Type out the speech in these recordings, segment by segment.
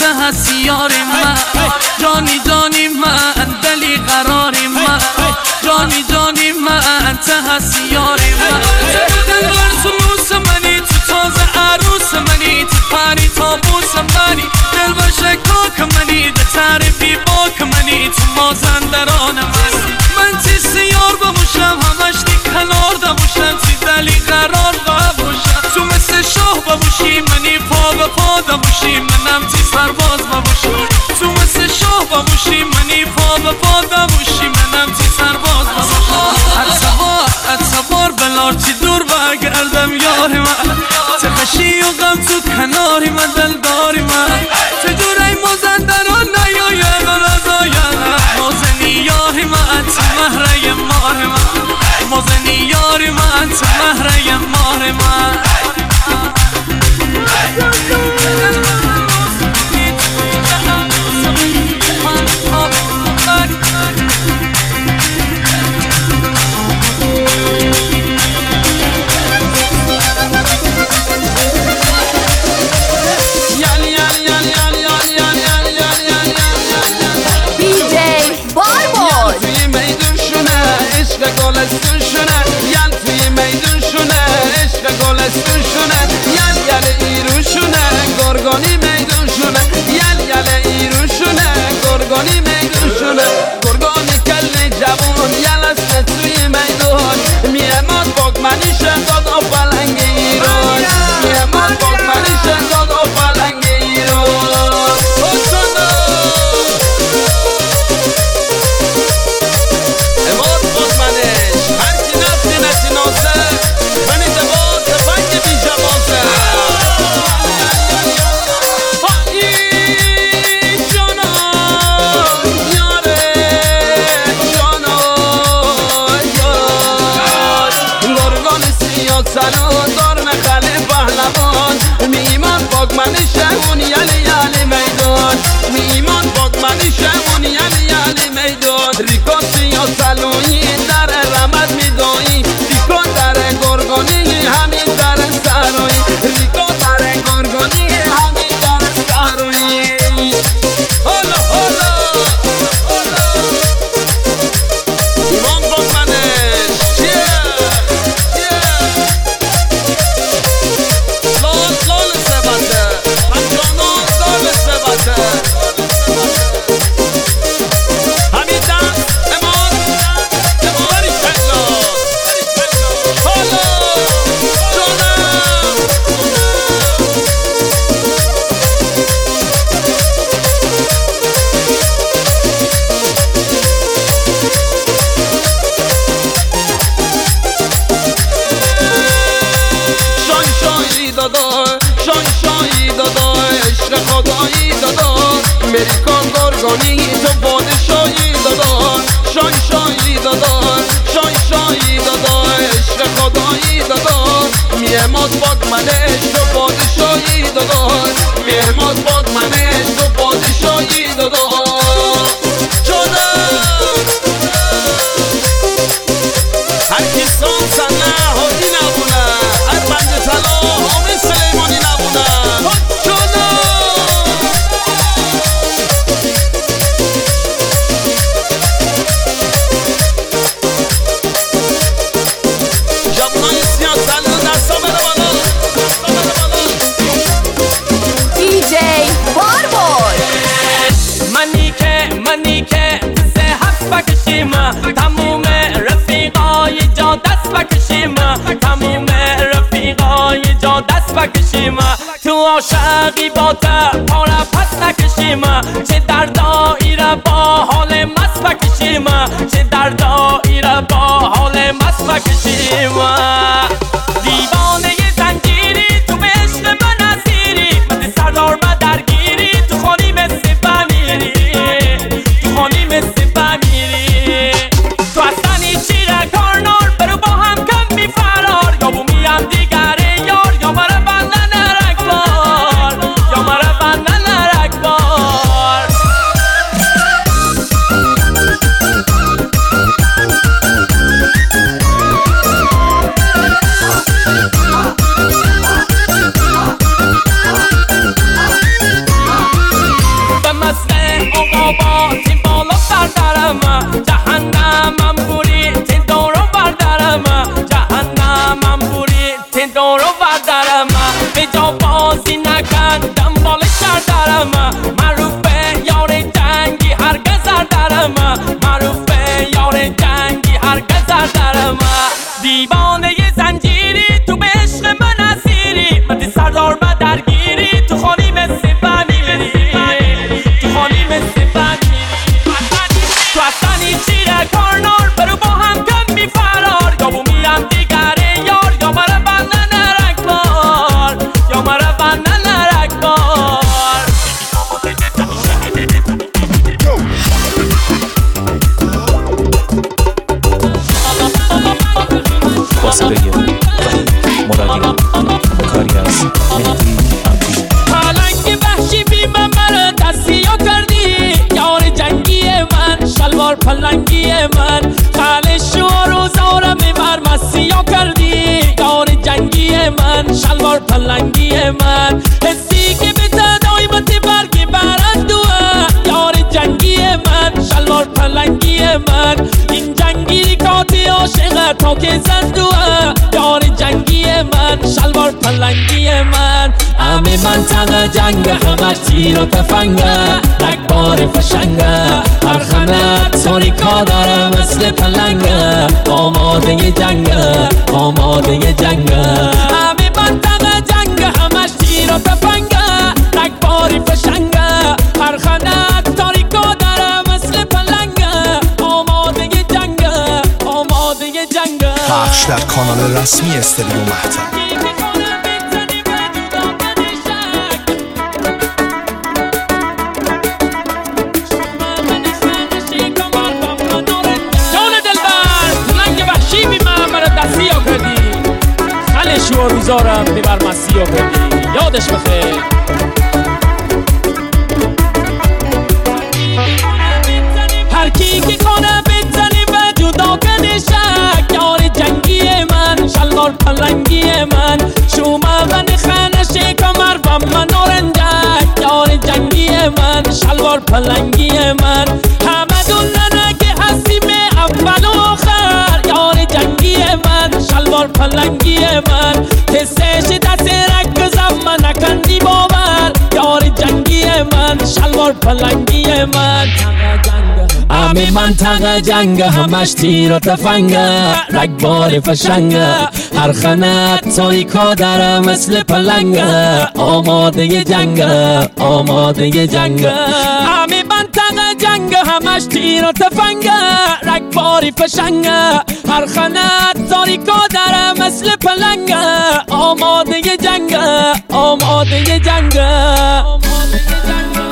هستی یاری من، جانی جانی من دلی قراری من، جانی جانی من انت هستی یاری من. دلبر سلوس منی تو تازه عروس منی، تو پری تابوس منی، دلبر شکاک منی، ده تعریفی باک منی، تو مازندران من تی سیار بموشم همش دی کنار دموشم، تی دلی قرار بموشم، تو مثل شاه بموشی منی پا به پا دموشی، منم تی سرباز بموشم، تو مثل شاه بموشی منی پا به پا دموشی، منم تی سرباز بموشم. اتبار بلار تی دور برگردم یاری من، تخشی و غم تو کناری من دلداری من، چجور ای مازندران نیاید رضاید، مازنی یاری من تی مهره ماه من، مازنی یاری من تی مهره ماه من. گلستون شونه یل توی میدون شونه، عشق گلستون شونه یل یل ایرون شونه، گرگانی میدون شونه یل یل ایرون شونه، گرگانی میدون شونه، گرگانی کل جوان یل است توی میدون، میهماد باگ منی شداد و پلنگ ایران، میهماد باگ منی شداد و پلنگ ایران. سلام دار نخله پهلوان، میمان باگ منی شمون یلی یلی میدان، میمان باگ منی شمون یلی یلی میدان، ریکاسی یا سلونی در رمد میدایی، ریکا در گرگانی همین در سرایی، ریکا در گرگانی همین در سرایی. هلا هلا میمان باگ منش چیه؟ خدایی دادا امریکان گرگانی تو پادشاهی دادا، شای شایی دادا شای شایی دادا، عشق خدایی دادا، میهماد باگ منش تو پادشاهی دادا، میهماد باگ منش تو پادشاهی دادا. هر کی سان سنه هادی نبونه، هر بند طلا حامد سلیمانی نبونه. تموم رفیقای جا دست بکشیم، تموم رفیقای جا دست بکشیم، تو عاشقی با پا را پس نکشیم، چه در دایره با حال مست بکشیم، چه در دایره با حال مست بکشیم. دیوانه زنجیری تو به عشق من اسیری، مثل سردار من درگیری، تو خانی مثل بمیری، تو خانی مثل بمیری. تو اصلا چیره کارنار برو با هم کم بی فرار، یا بومی هم دیگره یار، یا مرا بندن رکبار، یا مرا بندن رکبار. موسیقی وحید مرادی کاری از مهدی عبدی. پلنگ وحشی بی من مرا دستیا کردی یار جنگی من شلوار پلنگی من خالش و روزارم بر مسیا کردی یار جنگی من شلوار پلنگی من حسی که به تدایمت برگ برندوه یار جنگی من شلوار پلنگی من این جنگی کاتی عاشق تا که زندوه یار جنگی من شلوار پلنگی من همه منطقه جنگ همش تیر و تفنگه رگبار فشنگه هر خمت تاریکا داره مثل پلنگه آماده جنگه آماده جنگه همه منطقه جنگ همش تیر و تفنگه رگبار فشنگه هر خمت تاریکا داره مثل پلنگه آماده جنگه آماده جنگه. پخش در کانال رسمی استودیو مهتاب. شو روزارم ببر مسیح کردی یادش بخیر. هر کی که کنه بزنی و جدا کنه شک یار جنگی من شلوار پلنگی من شما من خانه کمر و من نارنجک یار جنگی من شلوار پلنگی من همه دوننه که هستیم اول و آخر یار جنگی من شلوار پلنگی من حسش دست رکزم من نکندی باور یار جنگی من شلوار پلنگی من همه منطقه جنگ همش تیر و تفنگه رگبار فشنگه هر خنت تاریکا داره مثل پلنگه آماده جنگه آماده جنگه همه منطقه جنگ همش تیر و تفنگه رگبار فشنگه هر خنت تاریکا داره مثل پلنگه آماده جنگه آماده جنگه آماده جنگه.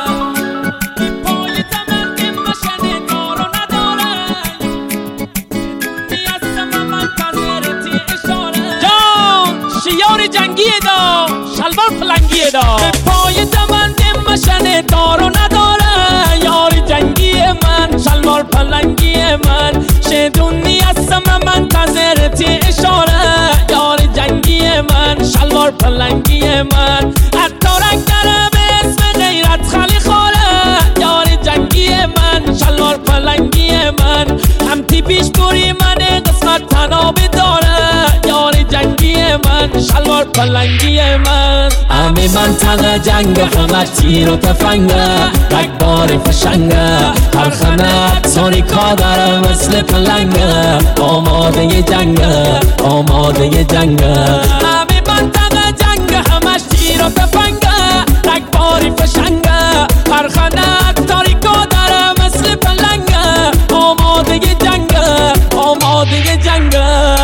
یار جنگی دا شلوار پلنگی دا پای دمن مشن دارو نداره یار جنگی من شلوار پلنگی من شدونی هستم منتظرتی اشاره یار جنگی من شلوار پلنگی من حتی رنگ داره به اسم غیرت خالی خوره یار جنگی من شلوار پلنگی من هم تیپیش دوری من قسمت تناب داره یار جنگی من شلوار پلنگی من همه منطقه جنگ همش تیر و تفنگه رگبار فشنگه هر خمت تاریکا داره مثل پلنگه آماده جنگه آماده جنگه همه منطقه جنگ همش تیر و تفنگه رگبار فشنگه هر خمت تاریکا داره مثل پلنگه آماده جنگه آماده جنگه.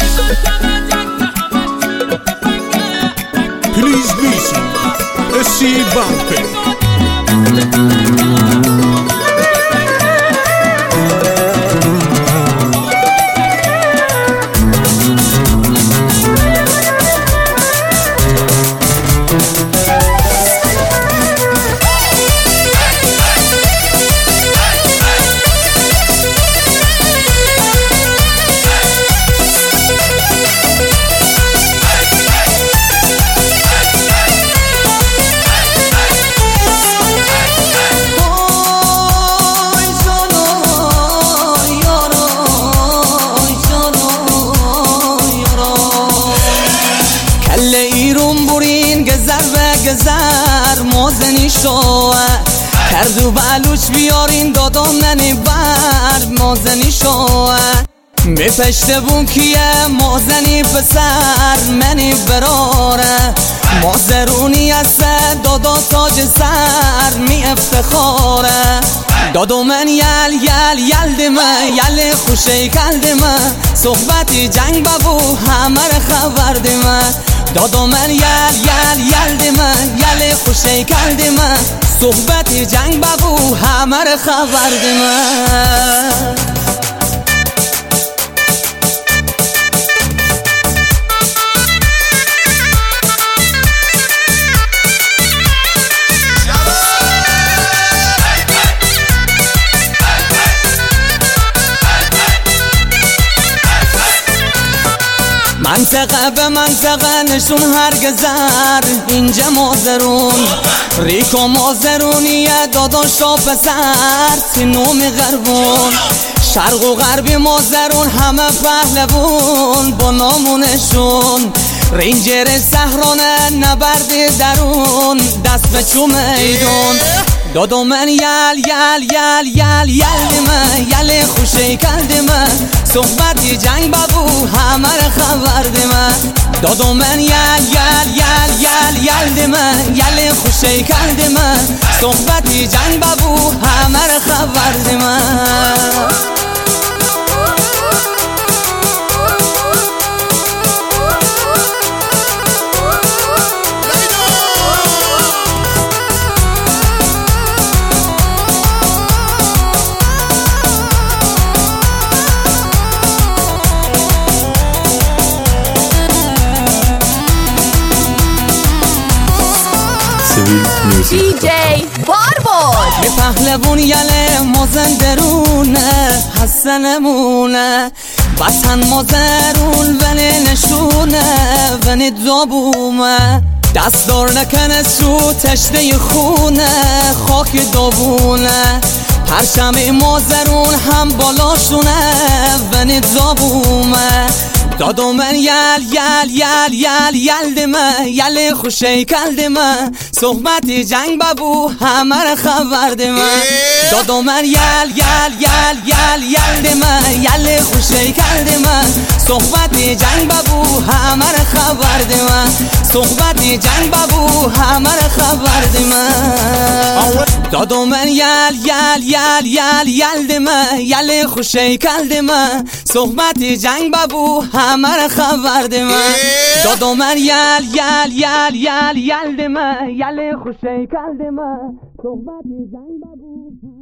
Please listen, SC Bumpy. گذر مازنی شوه کردو بلوچ بیارین دادم ننی بر مازنی شوه می پشته بون کیه مازنی پسر منی براره مازرونی است دادا تاج سر می افتخاره دادو من یل دمه یل خوشه کلدمه صحبتی جنگ ببو همه خبر دمه دادو من یل دمه یل خوشه کلدمه صحبتی جنگ ببو همه خبر دمه منطقه به منطقه نشون هرگزر اینجا مازرون ریکو مازرونیه داداشا پسر سینومی غربون شرق و غربی مازرون همه پهلوون با نامونشون رینجر سهرانه نبردی درون دست به چو میدون دادو من یل دیمه یل خوشی کل دیمه صحبتی جنگ ببو همه را خبر دیمه دادو من یل دیمه یل خوشی کل دیمه صحبتی جنگ ببو همه را خبر دیمه DJ بارباد می پهلوون یله مازن درونه حسنمونه وطن مازرون ونه نشونه ونه دابومه دست دار نکنه سو تشنه خونه خاک دابونه پرچم مازرون هم بالاشونه ونه دابومه دادو من یل دیمه یل خوشی کل دیمه صحبتی جنگ ببو همه را خبر دیمه دادو من یل دیمه یل خوشی کل دیمه صحبتی جنگ ببو همه را خبر دیمه صحبتی جنگ ببو همه را خبر دیمه دادو من یل دیمه یل خوشی کل دیمه صحبتی جنگ ببو همه را خبر دیمه دادو من یل دیمه یل خوشی کل دیمه صحبتی جنگ ببو